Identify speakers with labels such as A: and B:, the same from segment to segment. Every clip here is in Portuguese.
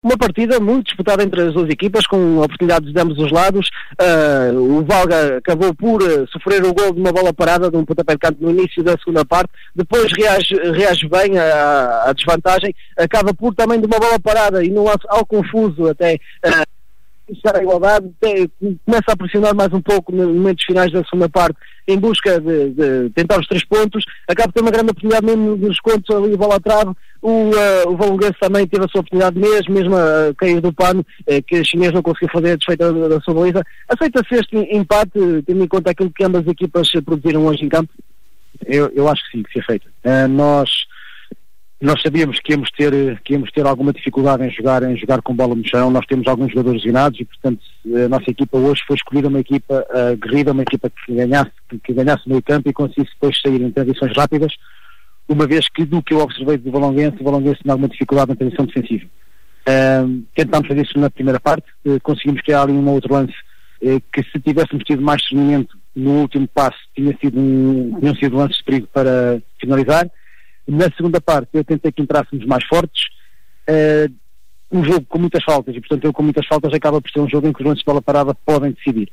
A: uma partida muito disputada entre as duas equipas, com oportunidades de ambos os lados. O Valga acabou por sofrer o gol de uma bola parada, de um pontapé de canto no início da segunda parte, depois reage bem à desvantagem, acaba por também de uma bola parada e no lance ao confuso até estar a igualdade, começa a pressionar mais um pouco nos momentos finais da segunda parte em busca de tentar os 3 pontos, acaba por ter uma grande oportunidade mesmo nos contos ali, bola à trave. O Valonguense também teve a sua oportunidade mesmo a cair do pano, que a chinês não conseguiu fazer a desfeita da sua baliza. Aceita-se este empate, tendo em conta aquilo que ambas as equipas produziram hoje em campo?
B: Eu acho que sim, que se aceita. Nós sabíamos que íamos ter alguma dificuldade em jogar com bola no chão. Nós temos alguns jogadores lesionados e, portanto, a nossa equipa hoje foi escolhida uma equipa aguerrida, uma equipa que ganhasse no meio campo e conseguisse depois sair em transições rápidas, uma vez que, do que eu observei do Valonguense, o Valonguense tinha alguma dificuldade na transição defensiva. Tentámos fazer isso na primeira parte, conseguimos criar ali um outro lance que, se tivéssemos tido mais discernimento no último passo, tinham sido lances de perigo para finalizar. Na segunda parte eu tentei que entrássemos mais fortes, um jogo com muitas faltas, e portanto com muitas faltas acaba por ser um jogo em que os lances de bola parada podem decidir.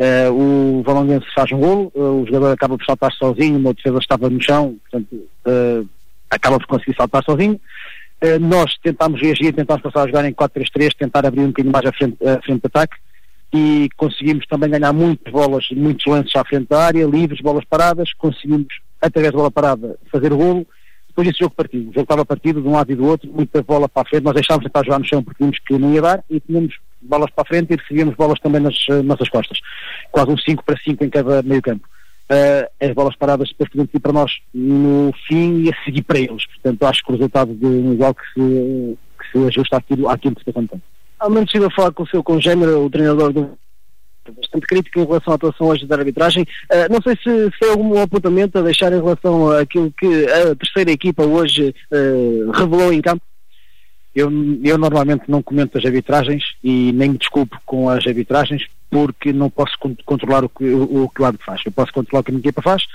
B: O Valonguense faz um golo, o jogador acaba por saltar sozinho, uma defesa estava no chão, portanto acaba por conseguir saltar sozinho. Nós tentámos reagir, tentámos passar a jogar em 4-3-3, tentar abrir um bocadinho mais a frente de ataque, e conseguimos também ganhar muitas bolas, muitos lances à frente da área, livres, bolas paradas, conseguimos, através da bola parada, fazer o golo. Depois esse jogo partiu, o jogo estava partido de um lado e do outro, muita bola para a frente, nós deixávamos de tentar jogar no chão porque vimos que não ia dar, e tínhamos bolas para a frente e recebíamos bolas também nas nossas costas, quase um 5-5 em cada meio campo. As bolas paradas depois podiam ir para nós no fim e a seguir para eles, portanto acho que o resultado de um igual que se ajusta àquilo que se está contando.
A: Ao menos estive a falar com o seu congênero, o treinador do bastante crítico em relação à atuação hoje da arbitragem. Não sei se foi algum apontamento a deixar em relação àquilo que a terceira equipa hoje revelou em campo.
B: Eu normalmente não comento as arbitragens e nem me desculpo com as arbitragens, porque não posso controlar o que o árbitro faz. Eu posso controlar o que a minha equipa faz,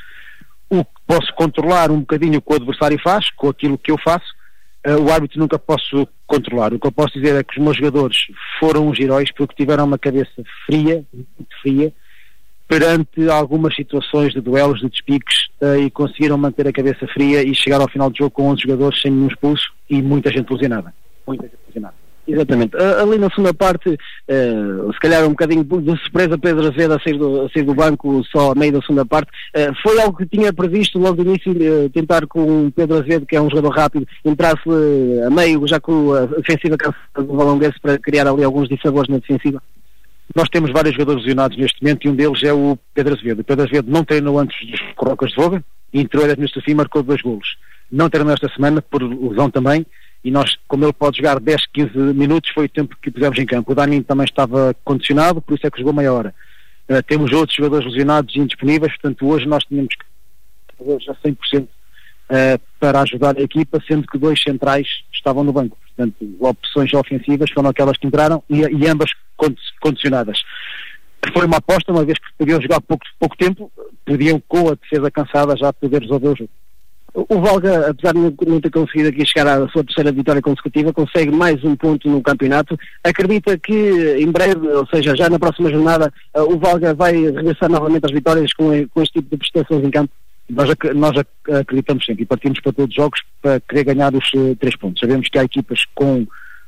B: posso controlar um bocadinho o que o adversário faz, com aquilo que eu faço. O árbitro nunca posso controlar. O que eu posso dizer é que os meus jogadores foram uns heróis porque tiveram uma cabeça fria, muito fria, perante algumas situações de duelos, de despiques, e conseguiram manter a cabeça fria e chegar ao final do jogo com 11 jogadores sem nenhum expulso e muita gente lesionada.
A: Exatamente. Ali na segunda parte, se calhar um bocadinho de surpresa, Pedro Azevedo a sair do banco só a meio da segunda parte. Foi algo que tinha previsto logo do início, tentar com o Pedro Azevedo, que é um jogador rápido, entrar-se a meio, já com a defensiva cansada do Valonguense, para criar ali alguns dissabores na defensiva?
B: Nós temos vários jogadores lesionados neste momento e um deles é o Pedro Azevedo. O Pedro Azevedo não treinou antes dos Corocas de Voga, e entrou neste fim e marcou 2 golos. Não treinou esta semana, por lesão também, e nós, como ele pode jogar 10, 15 minutos, foi o tempo que pusemos em campo. O Dani também estava condicionado, por isso é que jogou meia hora. Temos outros jogadores lesionados e indisponíveis, portanto hoje nós tínhamos jogadores a 100% para ajudar a equipa, sendo que 2 centrais estavam no banco. Portanto, opções ofensivas foram aquelas que entraram e ambas condicionadas. Foi uma aposta, uma vez que podiam jogar pouco tempo, podiam, com a defesa cansada, já poder resolver o jogo.
A: O Valga, apesar de não ter conseguido aqui chegar à sua terceira vitória consecutiva, consegue mais um ponto no campeonato. Acredita que em breve, ou seja, já na próxima jornada, o Valga vai regressar novamente às vitórias com este tipo de prestações em campo?
B: Nós acreditamos sempre e partimos para todos os jogos para querer ganhar os 3 pontos. Sabemos que há equipas com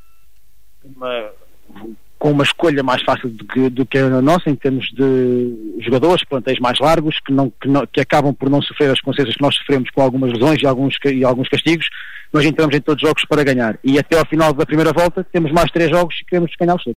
B: uma escolha mais fácil do que a nossa, em termos de jogadores, plantéis mais largos, que acabam por não sofrer as consequências que nós sofremos com algumas lesões e alguns castigos. Nós entramos em todos os jogos para ganhar. E até ao final da primeira volta temos mais 3 jogos e queremos ganhá-los todos.